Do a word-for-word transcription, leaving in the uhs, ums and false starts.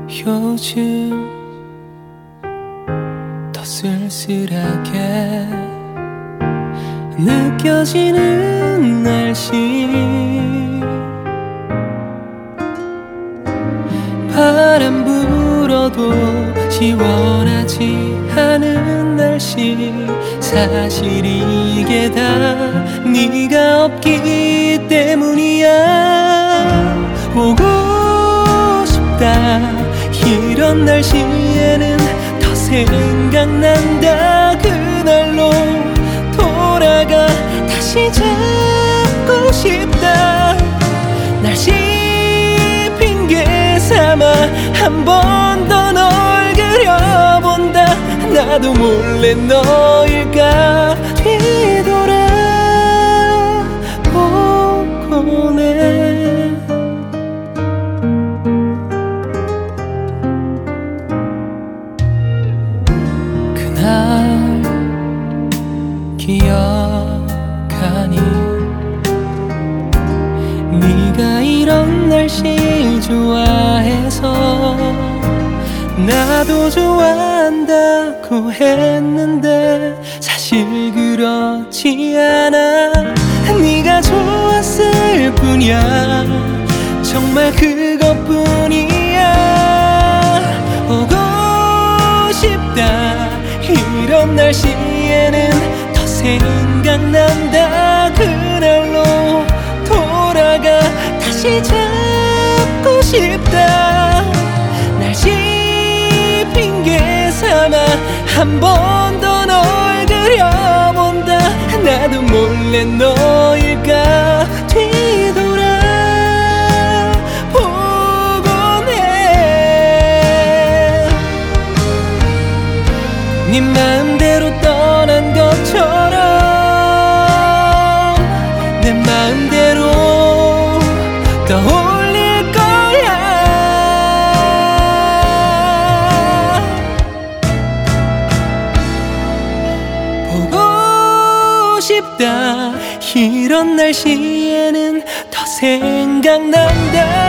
요즘 더 쓸쓸하게 느껴지는 날씨, 바람 불어도 시원하지 않은 날씨, 사실 이게 다 네가 없기 때문이야. 보고 싶다 이런 날씨에는 더 생각난다. 그날로 돌아가 다시 잡고 싶다. 날씨 핑계 삼아 한 번 더 널 그려본다. 나도 몰래 너일까 뒤돌아보곤 해. 그날 기억하니 네가 이런 날씨 좋아해서 나도 좋아한다고 했는데 사실 그렇지 않아. 네가 좋았을 뿐이야, 정말 그것뿐이야. 보고 싶다 이런 날씨에는 더 생각난다. 그날로 돌아가 다시 잡고 싶다. 날씨 핑계 삼아 한 번 더 널 그려본다. 나도 몰래 너일까 뒤돌아보곤 해. 네 마음대로 떠난 것처럼 내 마음대로 떠올릴 거야. 보고 싶다 이런 날씨에는 더 생각난다.